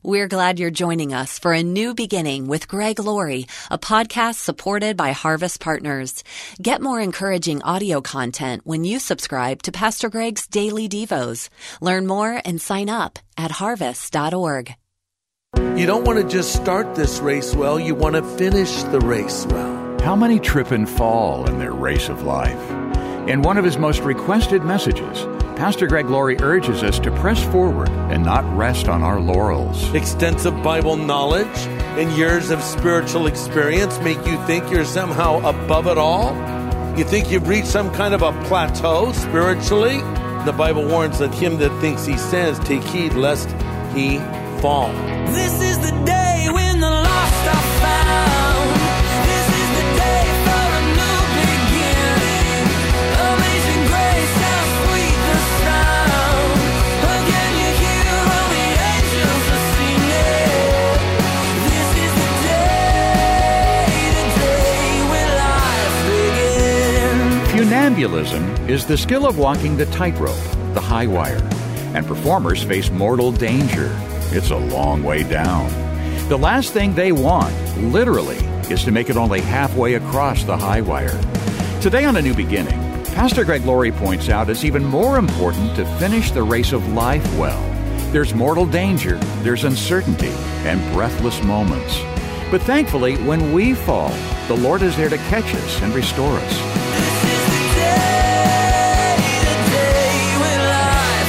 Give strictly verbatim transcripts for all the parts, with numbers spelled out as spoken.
We're glad you're joining us for A New Beginning with Greg Laurie, a podcast supported by Harvest Partners. Get more encouraging audio content when you subscribe to Pastor Greg's Daily Devos. Learn more and sign up at harvest dot org. You don't want to just start this race well, you want to finish the race well. How many trip and fall in their race of life? In one of his most requested messages, Pastor Greg Laurie urges us to press forward and not rest on our laurels. Extensive Bible knowledge and years of spiritual experience make you think you're somehow above it all? You think you've reached some kind of a plateau spiritually? The Bible warns that him that thinks he stands, take heed lest he fall. This is the day when the lost are found. This is the day for a new beginning. Amazing grace, how sweet the sound. Again you hear all the angels are singing. This is the day, the day when life begins. Funambulism is the skill of walking the tightrope, the high wire, and performers face mortal danger. It's a long way down. The last thing they want, literally, is to make it only halfway across the high wire. Today on A New Beginning, Pastor Greg Laurie points out it's even more important to finish the race of life well. There's mortal danger, there's uncertainty, and breathless moments. But thankfully, when we fall, the Lord is there to catch us and restore us. This is the day, the day when life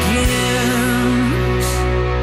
begins.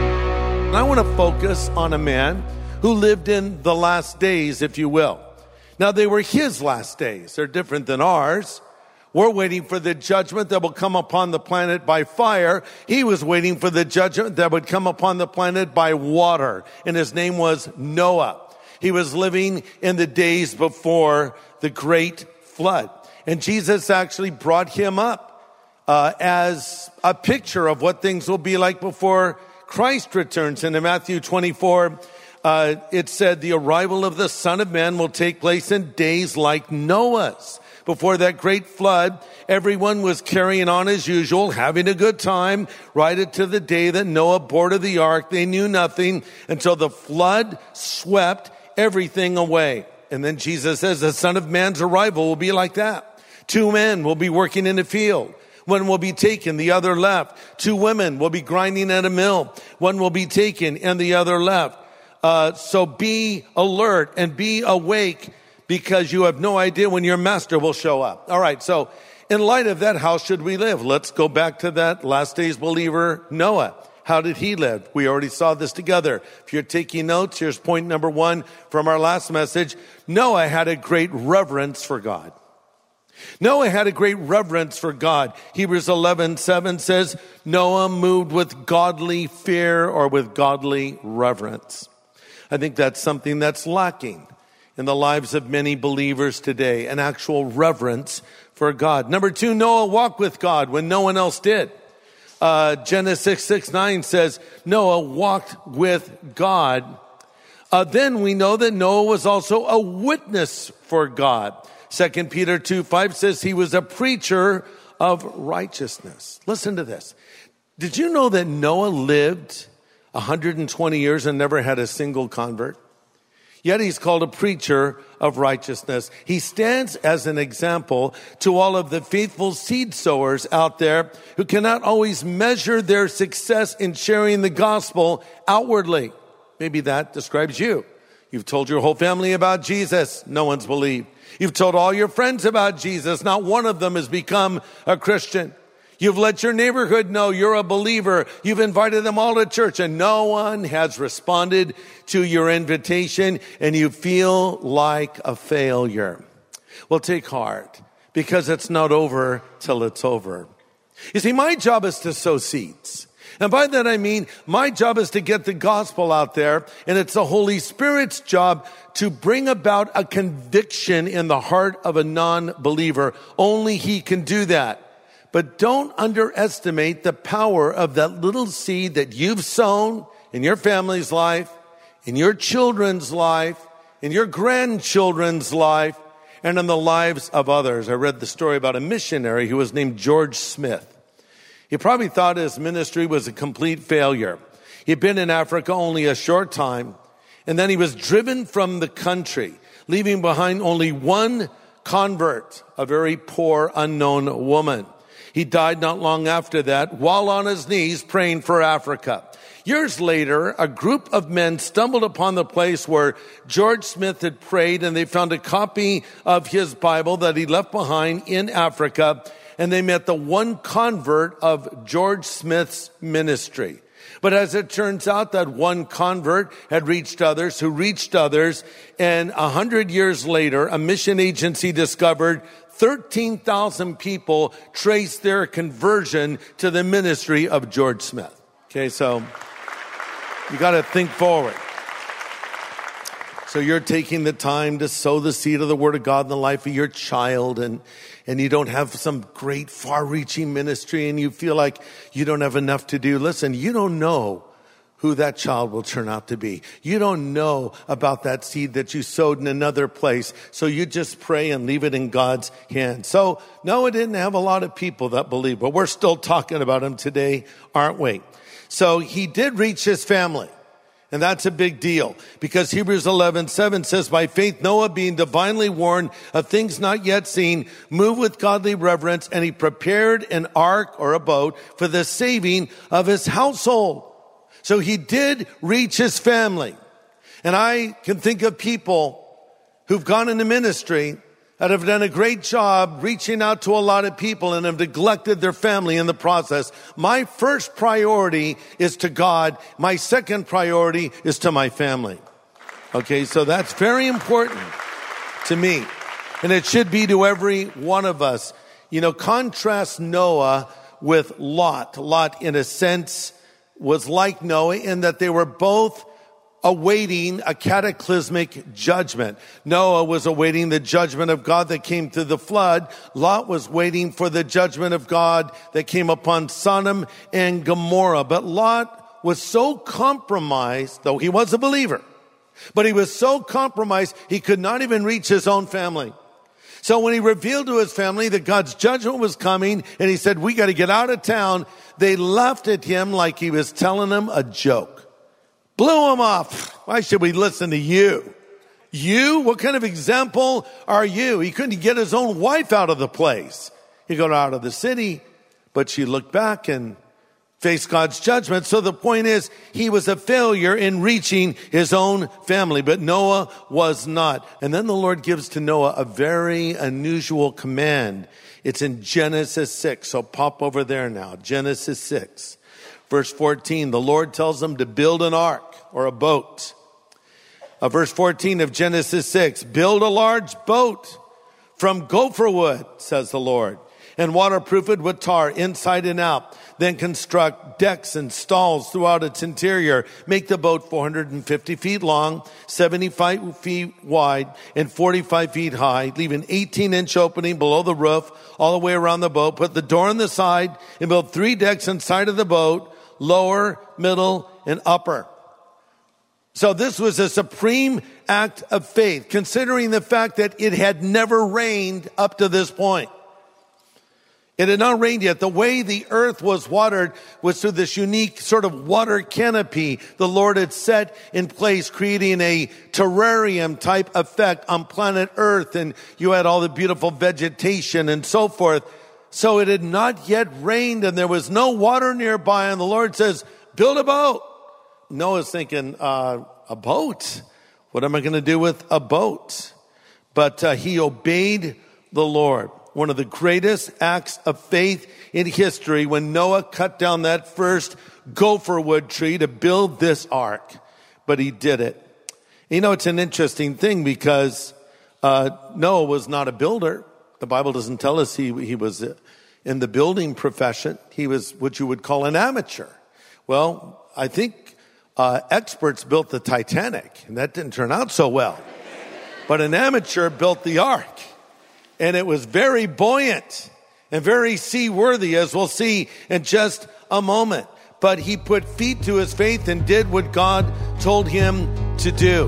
I want to focus on a man who lived in the last days, if you will. Now, they were his last days. They're different than ours. We're waiting for the judgment that will come upon the planet by fire. He was waiting for the judgment that would come upon the planet by water. And his name was Noah. He was living in the days before the great flood. And Jesus actually brought him up uh, as a picture of what things will be like before Christ returns. And in Matthew twenty-four, uh, it said, the arrival of the Son of Man will take place in days like Noah's. Before that great flood, everyone was carrying on as usual, having a good time, right into the day that Noah boarded the ark. They knew nothing until the flood swept everything away. And then Jesus says the Son of Man's arrival will be like that. Two men will be working in a field. One will be taken, the other left. Two women will be grinding at a mill. One will be taken and the other left. Uh, so be alert and be awake because you have no idea when your master will show up. All right, so in light of that, how should we live? Let's go back to that last days believer, Noah. How did he live? We already saw this together. If you're taking notes, here's point number one from our last message. Noah had a great reverence for God. Noah had a great reverence for God. Hebrews eleven seven says, Noah moved with godly fear or with godly reverence. I think that's something that's lacking in the lives of many believers today, an actual reverence for God. Number two, Noah walked with God when no one else did. Uh, Genesis six nine says, Noah walked with God. Uh, then we know that Noah was also a witness for God. Second Peter two five says he was a preacher of righteousness. Listen to this. Did you know that Noah lived one hundred twenty years and never had a single convert? Yet he's called a preacher of righteousness. He stands as an example to all of the faithful seed sowers out there who cannot always measure their success in sharing the gospel outwardly. Maybe that describes you. You've told your whole family about Jesus. No one's believed. You've told all your friends about Jesus. Not one of them has become a Christian. You've let your neighborhood know you're a believer. You've invited them all to church and no one has responded to your invitation and you feel like a failure. Well, take heart because it's not over till it's over. You see, my job is to sow seeds. And by that I mean, my job is to get the gospel out there, and it's the Holy Spirit's job to bring about a conviction in the heart of a non-believer. Only He can do that. But don't underestimate the power of that little seed that you've sown in your family's life, in your children's life, in your grandchildren's life, and in the lives of others. I read the story about a missionary who was named George Smith. He probably thought his ministry was a complete failure. He'd been in Africa only a short time, and then he was driven from the country, leaving behind only one convert, a very poor, unknown woman. He died not long after that, while on his knees praying for Africa. Years later, a group of men stumbled upon the place where George Smith had prayed, and they found a copy of his Bible that he left behind in Africa, and they met the one convert of George Smith's ministry. But as it turns out, that one convert had reached others, who reached others, and a hundred years later, a mission agency discovered thirteen thousand people traced their conversion to the ministry of George Smith. Okay, so you got to think forward. So you're taking the time to sow the seed of the Word of God in the life of your child, and and you don't have some great far-reaching ministry, and you feel like you don't have enough to do. Listen, you don't know who that child will turn out to be. You don't know about that seed that you sowed in another place, so you just pray and leave it in God's hands. So Noah didn't have a lot of people that believed, but we're still talking about him today, aren't we? So he did reach his family. And that's a big deal, because Hebrews eleven seven says, by faith Noah, being divinely warned of things not yet seen, moved with godly reverence, and he prepared an ark or a boat for the saving of his household. So he did reach his family. And I can think of people who've gone into ministry that have done a great job reaching out to a lot of people and have neglected their family in the process. My first priority is to God. My second priority is to my family. Okay, so that's very important to me. And it should be to every one of us. You know, contrast Noah with Lot. Lot, in a sense, was like Noah in that they were both awaiting a cataclysmic judgment. Noah was awaiting the judgment of God that came through the flood. Lot was waiting for the judgment of God that came upon Sodom and Gomorrah. But Lot was so compromised, though he was a believer, but he was so compromised he could not even reach his own family. So when he revealed to his family that God's judgment was coming, and he said, we got to get out of town, they laughed at him like he was telling them a joke. Blew him off. Why should we listen to you? You? What kind of example are you? He couldn't get his own wife out of the place. He got out of the city, but she looked back and faced God's judgment. So the point is, he was a failure in reaching his own family, but Noah was not. And then the Lord gives to Noah a very unusual command. It's in Genesis six. So pop over there now. Genesis six. Verse fourteen, the Lord tells him to build an ark or a boat. Uh, verse fourteen of Genesis six, build a large boat from gopher wood, says the Lord, and waterproof it with tar inside and out. Then construct decks and stalls throughout its interior. Make the boat four hundred fifty feet long, seventy-five feet wide, and forty-five feet high. Leave an eighteen inch opening below the roof all the way around the boat. Put the door on the side and build three decks inside of the boat, lower, middle, and upper. So this was a supreme act of faith, considering the fact that it had never rained up to this point. It had not rained yet. The way the earth was watered was through this unique sort of water canopy the Lord had set in place, creating a terrarium type effect on planet Earth. And you had all the beautiful vegetation and so forth. So it had not yet rained, and there was no water nearby. And the Lord says, build a boat. Noah's thinking, uh, a boat? What am I going to do with a boat? But uh, he obeyed the Lord. One of the greatest acts of faith in history, when Noah cut down that first gopher wood tree to build this ark. But he did it. You know, it's an interesting thing, because uh, Noah was not a builder. The Bible doesn't tell us he, he was in the building profession. He was what you would call an amateur. Well, I think uh, experts built the Titanic, and that didn't turn out so well. But an amateur built the ark. And it was very buoyant and very seaworthy, as we'll see in just a moment. But he put feet to his faith and did what God told him to do.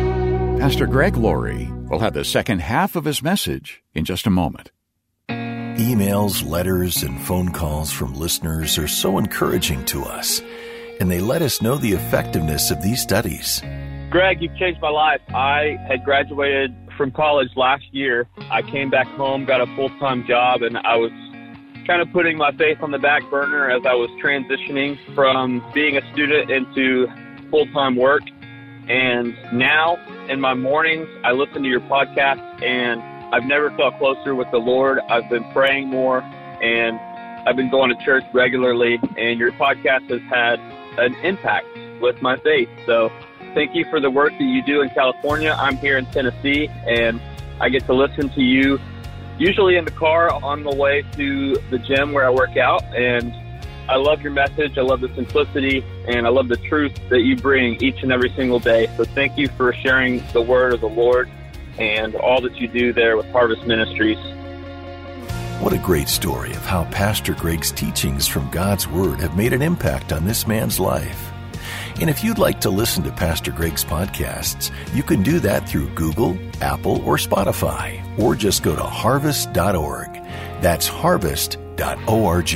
Pastor Greg Laurie will have the second half of his message in just a moment. emails, letters, and phone calls from listeners are so encouraging to us, and they let us know the effectiveness of these studies. Greg, you've changed my life. I had graduated from college last year. I came back home, got a full-time job, and I was kind of putting my faith on the back burner as I was transitioning from being a student into full-time work. And now, in my mornings, I listen to your podcast, and I've never felt closer with the Lord. I've been praying more, and I've been going to church regularly, and your podcast has had an impact with my faith. So thank you for the work that you do in California. I'm here in Tennessee, and I get to listen to you usually in the car on the way to the gym where I work out. And I love your message. I love the simplicity, and I love the truth that you bring each and every single day. So thank you for sharing the word of the Lord and all that you do there with Harvest Ministries. What a great story of how Pastor Greg's teachings from God's Word have made an impact on this man's life. And if you'd like to listen to Pastor Greg's podcasts, you can do that through Google, Apple, or Spotify, or just go to harvest dot org. That's harvest dot org.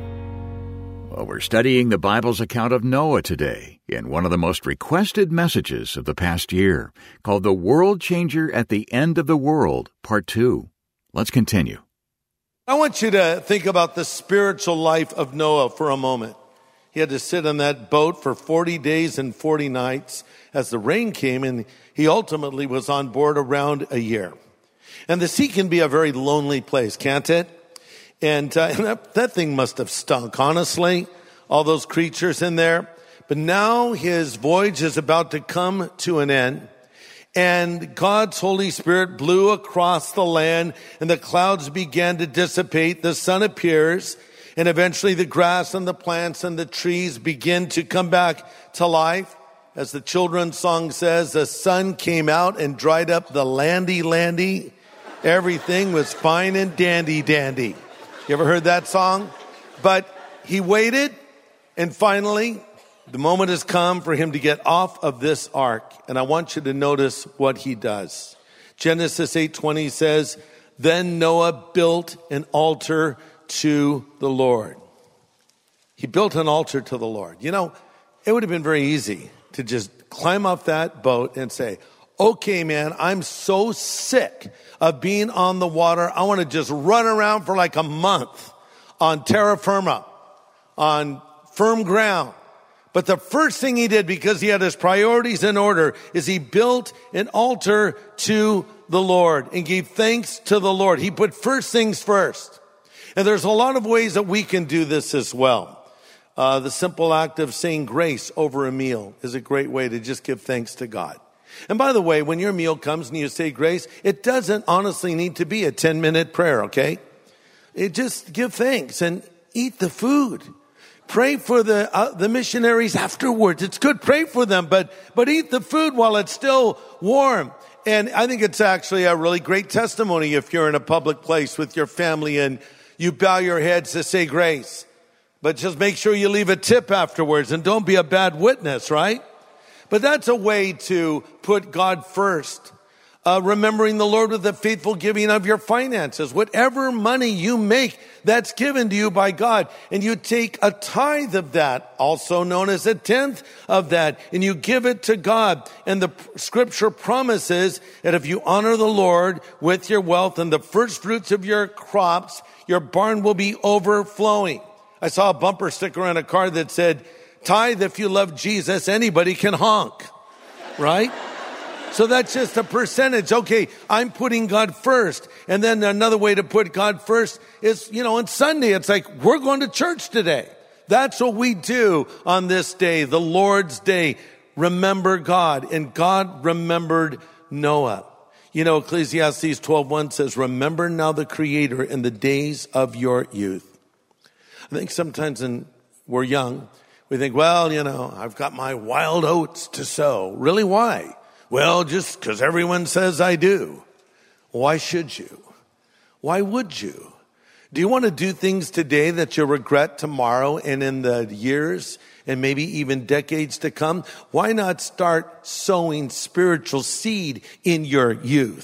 Well, we're studying the Bible's account of Noah today in one of the most requested messages of the past year, called The World Changer at the End of the World, Part two. Let's continue. I want you to think about the spiritual life of Noah for a moment. He had to sit on that boat for forty days and forty nights as the rain came, and he ultimately was on board around a year. And the sea can be a very lonely place, can't it? And, uh, and that, that thing must have stunk, honestly, all those creatures in there. But now his voyage is about to come to an end. And God's Holy Spirit blew across the land, and the clouds began to dissipate. The sun appears, and eventually the grass and the plants and the trees begin to come back to life. As the children's song says, the sun came out and dried up the landy landy. Everything was fine and dandy dandy. You ever heard that song? But he waited, and finally the moment has come for him to get off of this ark. And I want you to notice what he does. Genesis eight twenty says, then Noah built an altar to the Lord. He built an altar to the Lord. You know, it would have been very easy to just climb off that boat and say, okay, man, I'm so sick of being on the water. I want to just run around for like a month on terra firma, on firm ground. But the first thing he did, because he had his priorities in order, is he built an altar to the Lord and gave thanks to the Lord. He put first things first. And there's a lot of ways that we can do this as well. Uh, the simple act of saying grace over a meal is a great way to just give thanks to God. And by the way, when your meal comes and you say grace, it doesn't honestly need to be a ten-minute prayer, okay? It just give thanks and eat the food. Pray for the uh, the missionaries afterwards. It's good, pray for them, but but eat the food while it's still warm. And I think it's actually a really great testimony if you're in a public place with your family and you bow your heads to say grace. But just make sure you leave a tip afterwards and don't be a bad witness, right? But that's a way to put God first. Uh, remembering the Lord with the faithful giving of your finances. Whatever money you make, that's given to you by God. And you take a tithe of that, also known as a tenth of that, and you give it to God. And the scripture promises that if you honor the Lord with your wealth and the first fruits of your crops, your barn will be overflowing. I saw a bumper sticker on a car that said, tithe if you love Jesus, anybody can honk, right? So that's just a percentage. Okay, I'm putting God first. And then another way to put God first is, you know, on Sunday, it's like, we're going to church today. That's what we do on this day, the Lord's Day. Remember God. And God remembered Noah. You know, Ecclesiastes twelve one says, remember now the Creator in the days of your youth. I think sometimes when we're young, we think, well, you know, I've got my wild oats to sow. Really, why? Well, just because everyone says I do. Why should you? Why would you? Do you want to do things today that you'll regret tomorrow and in the years and maybe even decades to come? Why not start sowing spiritual seed in your youth?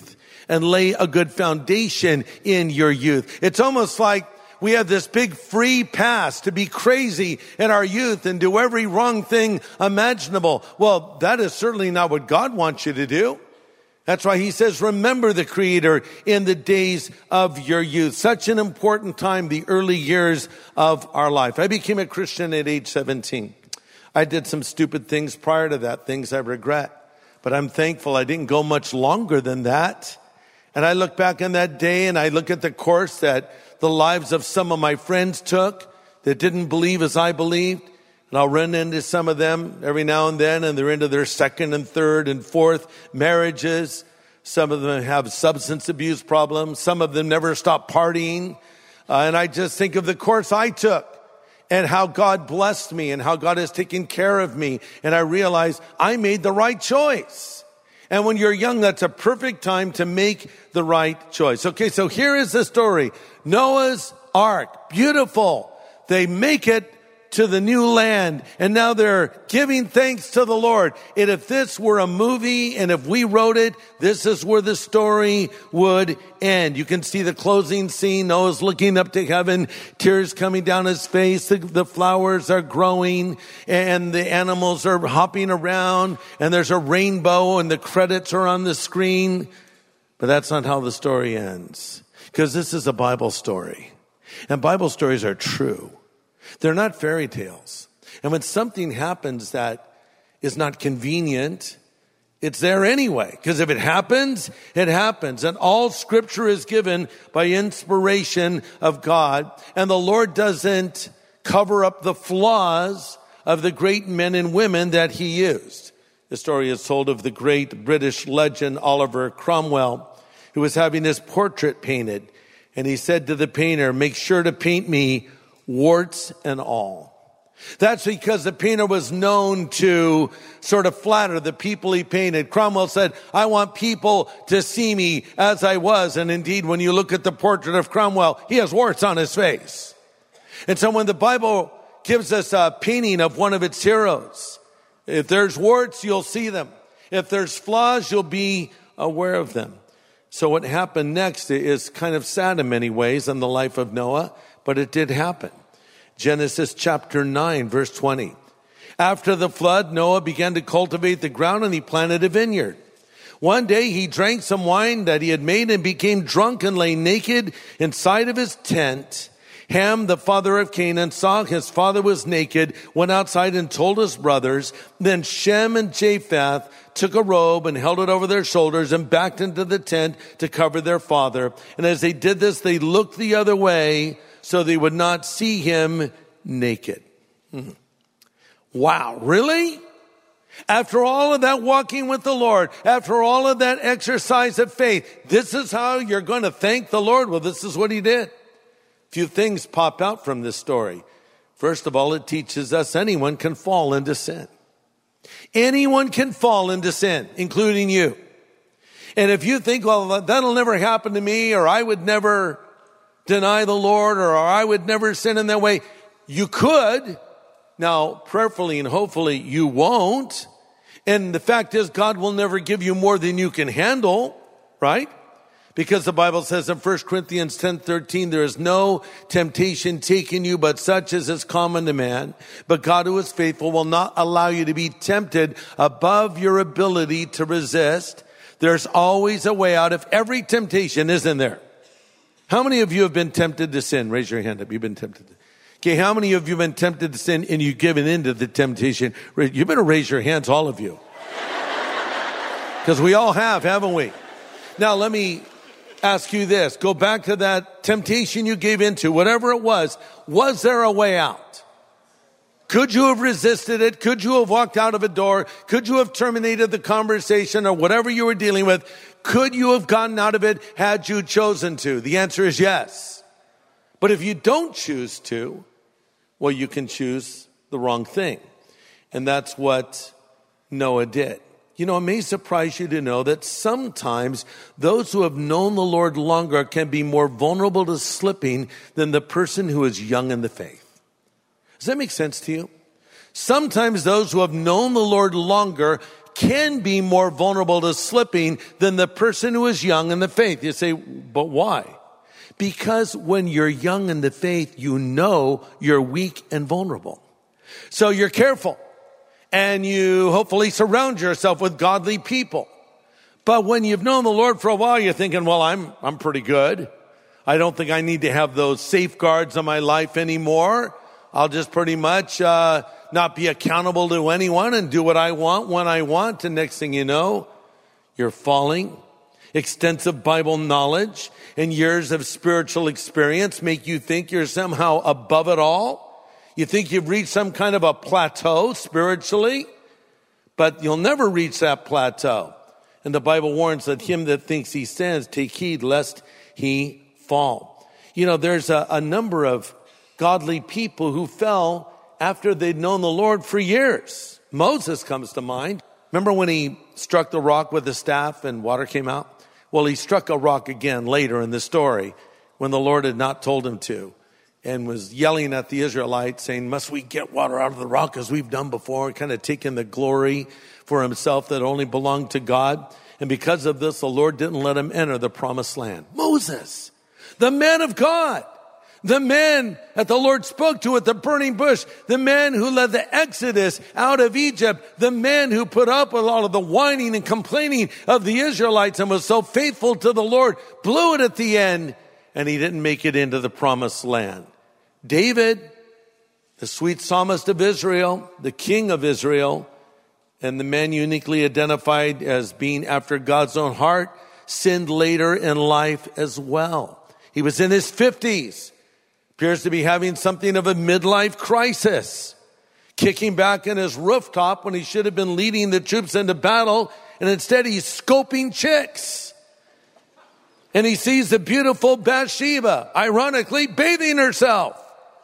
and lay a good foundation in your youth. It's almost like we have this big free pass to be crazy in our youth and do every wrong thing imaginable. Well, that is certainly not what God wants you to do. That's why he says, remember the Creator in the days of your youth. Such an important time, the early years of our life. I became a Christian at age seventeen. I did some stupid things prior to that, things I regret. But I'm thankful I didn't go much longer than that. And I look back on that day and I look at the course that the lives of some of my friends took that didn't believe as I believed. And I'll run into some of them every now and then, and they're into their second and third and fourth marriages. Some of them have substance abuse problems. Some of them never stop partying. Uh, and I just think of the course I took and how God blessed me and how God has taken care of me. And I realize I made the right choice. And when you're young, that's a perfect time to make the right choice. Okay, so here is the story. Noah's Ark, beautiful. They make it to the new land, and now they're giving thanks to the Lord. And if this were a movie, and if we wrote it, this is where the story would end. You can see the closing scene. Noah's looking up to heaven, tears coming down his face. The, the flowers are growing, and the animals are hopping around, and there's a rainbow, and the credits are on the screen. But that's not how the story ends, because this is a Bible story, and Bible stories are true. They're not fairy tales. And when something happens that is not convenient, it's there anyway. Because if it happens, it happens. And all scripture is given by inspiration of God. And the Lord doesn't cover up the flaws of the great men and women that he used. The story is told of the great British legend Oliver Cromwell, who was having his portrait painted. And he said to the painter, make sure to paint me warts and all. That's because the painter was known to sort of flatter the people he painted. Cromwell said, I want people to see me as I was. And indeed, when you look at the portrait of Cromwell, he has warts on his face. And so when the Bible gives us a painting of one of its heroes, if there's warts, you'll see them. If there's flaws, you'll be aware of them. So what happened next is kind of sad in many ways in the life of Noah, but it did happen. Genesis chapter nine, verse twenty. After the flood, Noah began to cultivate the ground and he planted a vineyard. One day he drank some wine that he had made and became drunk and lay naked inside of his tent. Ham, the father of Canaan, saw his father was naked, went outside and told his brothers. Then Shem and Japheth took a robe and held it over their shoulders and backed into the tent to cover their father. And as they did this, they looked the other way so they would not see him naked. Hmm. Wow, really? After all of that walking with the Lord, after all of that exercise of faith, this is how you're going to thank the Lord? Well, this is what he did. A few things pop out from this story. First of all, it teaches us anyone can fall into sin. Anyone can fall into sin, including you. And if you think, well, that'll never happen to me, or I would never deny the Lord, or I would never sin in that way, you could. Now, prayerfully and hopefully you won't. And the fact is, God will never give you more than you can handle, right? Because the Bible says in First Corinthians ten thirteen, there is no temptation taken you, but such as is common to man. But God, who is faithful, will not allow you to be tempted above your ability to resist. There's always a way out if every temptation isn't there. How many of you have been tempted to sin? Raise your hand up. You've been tempted to Okay, how many of you have been tempted to sin and you've given in to the temptation? You better raise your hands, all of you. Because we all have, haven't we? Now, let me ask you this. Go back to that temptation you gave into, whatever it was. Was there a way out? Could you have resisted it? Could you have walked out of a door? Could you have terminated the conversation or whatever you were dealing with? Could you have gotten out of it had you chosen to? The answer is yes. But if you don't choose to, well, you can choose the wrong thing. And that's what Noah did. You know, it may surprise you to know that sometimes those who have known the Lord longer can be more vulnerable to slipping than the person who is young in the faith. Does that make sense to you? Sometimes those who have known the Lord longer can be more vulnerable to slipping than the person who is young in the faith. You say, but why? Because when you're young in the faith, you know you're weak and vulnerable. So you're careful, and you hopefully surround yourself with godly people. But when you've known the Lord for a while, you're thinking, well, I'm I'm pretty good. I don't think I need to have those safeguards in my life anymore. I'll just pretty much uh, not be accountable to anyone and do what I want when I want. And next thing you know, you're falling. Extensive Bible knowledge and years of spiritual experience make you think you're somehow above it all. You think you've reached some kind of a plateau spiritually, but you'll never reach that plateau. And the Bible warns that him that thinks he stands, take heed lest he fall. You know, there's a, a number of godly people who fell after they'd known the Lord for years. Moses comes to mind. Remember when he struck the rock with the staff and water came out? Well, he struck a rock again later in the story when the Lord had not told him to, and was yelling at the Israelites saying, must we get water out of the rock as we've done before, kind of taking the glory for himself that only belonged to God. And because of this, the Lord didn't let him enter the promised land. Moses, the man of God, the man that the Lord spoke to at the burning bush, the man who led the Exodus out of Egypt, the man who put up with all of the whining and complaining of the Israelites and was so faithful to the Lord, blew it at the end, and he didn't make it into the promised land. David, the sweet psalmist of Israel, the king of Israel, and the man uniquely identified as being after God's own heart, sinned later in life as well. He was in his fifties. Appears to be having something of a midlife crisis, kicking back in his rooftop when he should have been leading the troops into battle, and instead he's scoping chicks. And he sees the beautiful Bathsheba, ironically, bathing herself.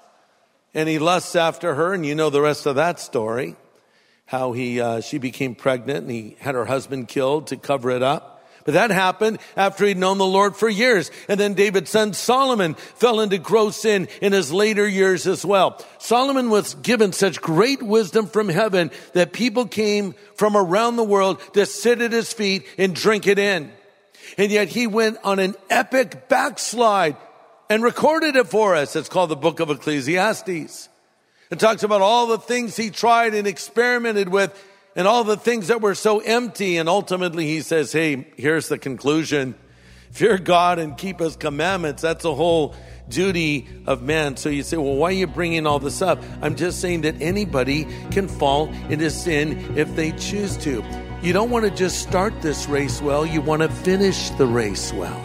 And he lusts after her, and you know the rest of that story, how he uh, she became pregnant, and he had her husband killed to cover it up. But that happened after he'd known the Lord for years. And then David's son Solomon fell into gross sin in his later years as well. Solomon was given such great wisdom from heaven that people came from around the world to sit at his feet and drink it in. And yet he went on an epic backslide and recorded it for us. It's called the Book of Ecclesiastes. It talks about all the things he tried and experimented with, and all the things that were so empty. And ultimately he says, hey, here's the conclusion. Fear God and keep his commandments. That's a whole duty of man. So you say, well, why are you bringing all this up? I'm just saying that anybody can fall into sin if they choose to. You don't want to just start this race well. You want to finish the race well.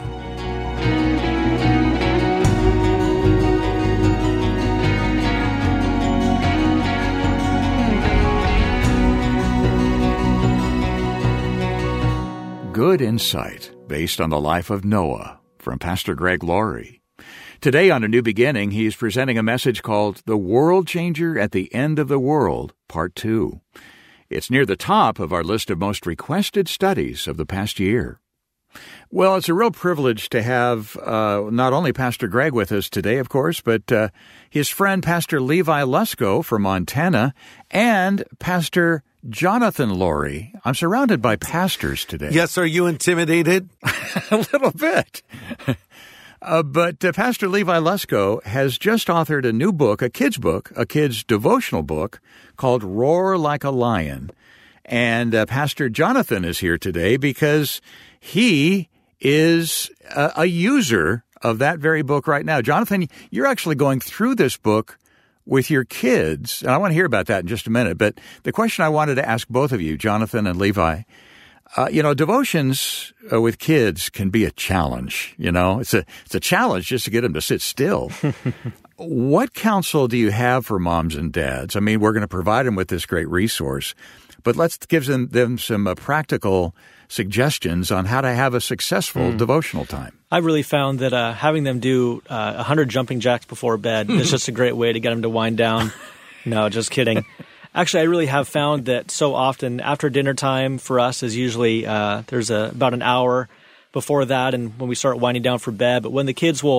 Good insight based on the life of Noah from Pastor Greg Laurie. Today on A New Beginning, he is presenting a message called The World Changer at the End of the World, Part two. It's near the top of our list of most requested studies of the past year. Well, it's a real privilege to have uh, not only Pastor Greg with us today, of course, but uh, his friend Pastor Levi Lusko from Montana and Pastor Jonathan Laurie. I'm surrounded by pastors today. Yes, are you intimidated? A little bit. Uh, but uh, Pastor Levi Lusko has just authored a new book, a kid's book, a kid's devotional book called Roar Like a Lion. And uh, Pastor Jonathan is here today because he is a, a user of that very book right now. Jonathan, you're actually going through this book with your kids, and I want to hear about that in just a minute. But the question I wanted to ask both of you, Jonathan and Levi, uh, you know, devotions uh, with kids can be a challenge. You know, it's a it's a challenge just to get them to sit still. What counsel do you have for moms and dads? I mean, we're going to provide them with this great resource, but let's give them, them some uh, practical suggestions on how to have a successful mm. devotional time. I've really found that uh, having them do uh, one hundred jumping jacks before bed is just a great way to get them to wind down. No, just kidding. Actually, I really have found that so often after dinner time for us is usually uh, there's a, about an hour before that and when we start winding down for bed. But when the kids will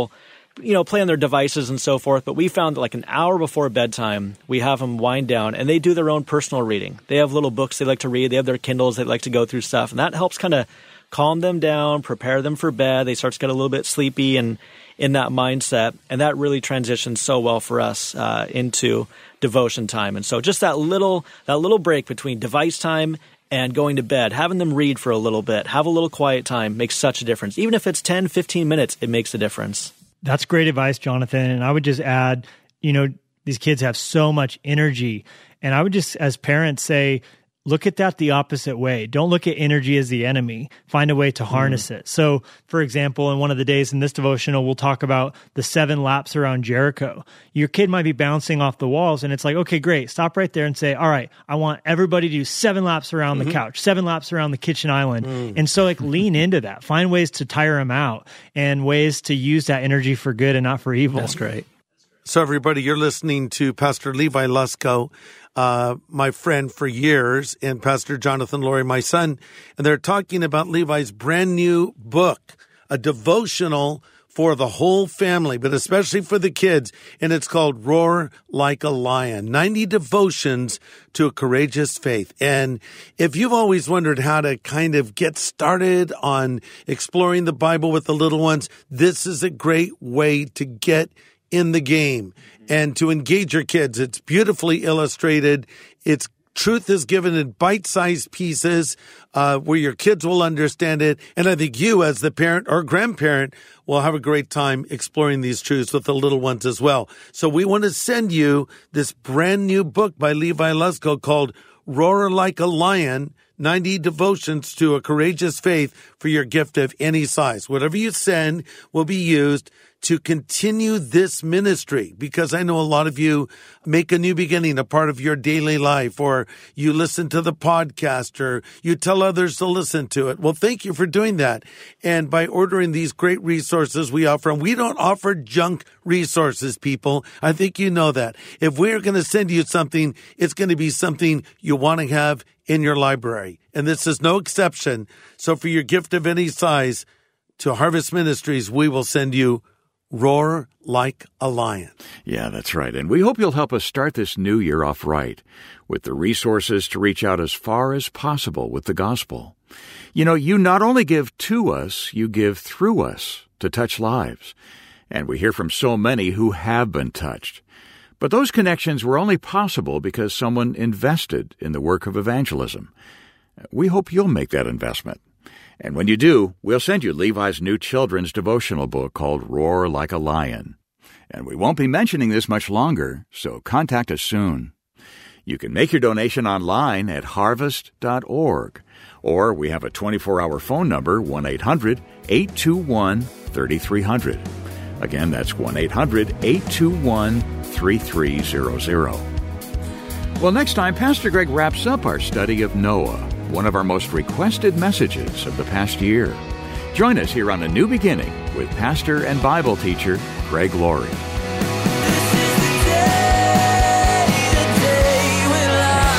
you know, play on their devices and so forth. But we found that like an hour before bedtime, we have them wind down and they do their own personal reading. They have little books they like to read. They have their Kindles. They like to go through stuff. And that helps kind of calm them down, prepare them for bed. They start to get a little bit sleepy and in that mindset. And that really transitions so well for us uh, into devotion time. And so just that little that little break between device time and going to bed, having them read for a little bit, have a little quiet time makes such a difference. Even if it's ten, fifteen minutes, it makes a difference. That's great advice, Jonathan. And I would just add, you know, these kids have so much energy. And I would just, as parents, say, look at that the opposite way. Don't look at energy as the enemy. Find a way to harness mm. it. So, for example, in one of the days in this devotional, we'll talk about the seven laps around Jericho. Your kid might be bouncing off the walls, and it's like, okay, great. Stop right there and say, all right, I want everybody to do seven laps around mm-hmm. the couch, seven laps around the kitchen island. Mm. And so, like, lean into that. Find ways to tire them out and ways to use that energy for good and not for evil. That's great. So, everybody, you're listening to Pastor Levi Lusko, uh, my friend for years, and Pastor Jonathan Laurie, my son, and they're talking about Levi's brand new book, a devotional for the whole family, but especially for the kids, and it's called Roar Like a Lion, ninety Devotions to a Courageous Faith. And if you've always wondered how to kind of get started on exploring the Bible with the little ones, this is a great way to get in the game and to engage your kids. It's beautifully illustrated. It's truth is given in bite-sized pieces uh, where your kids will understand it. And I think you as the parent or grandparent will have a great time exploring these truths with the little ones as well. So we want to send you this brand new book by Levi Lusko called Roar Like a Lion, ninety Devotions to a Courageous Faith for your gift of any size. Whatever you send will be used to continue this ministry, because I know a lot of you make a new beginning a part of your daily life, or you listen to the podcast, or you tell others to listen to it. Well, thank you for doing that. And by ordering these great resources we offer, and we don't offer junk resources, people. I think you know that. If we're going to send you something, it's going to be something you want to have in your library. And this is no exception. So for your gift of any size to Harvest Ministries, we will send you Roar Like a Lion. Yeah, that's right. And we hope you'll help us start this new year off right with the resources to reach out as far as possible with the gospel. You know, you not only give to us, you give through us to touch lives. And we hear from so many who have been touched. But those connections were only possible because someone invested in the work of evangelism. We hope you'll make that investment. And when you do, we'll send you Levi's new children's devotional book called Roar Like a Lion. And we won't be mentioning this much longer, so contact us soon. You can make your donation online at harvest dot org, or we have a twenty-four hour phone number, one eight hundred eight two one three three zero zero. Again, that's one eight hundred eight two one three three zero zero. Well, next time, Pastor Greg wraps up our study of Noah, one of our most requested messages of the past year. Join us here on A New Beginning with pastor and Bible teacher Greg Laurie. This is the day, the day when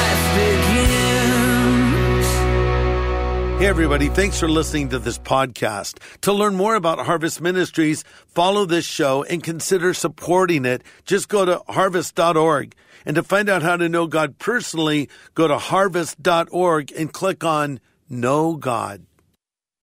life begins. Hey, everybody. Thanks for listening to this podcast. To learn more about Harvest Ministries, follow this show and consider supporting it. Just go to harvest dot org. And to find out how to know God personally, go to harvest dot org and click on Know God.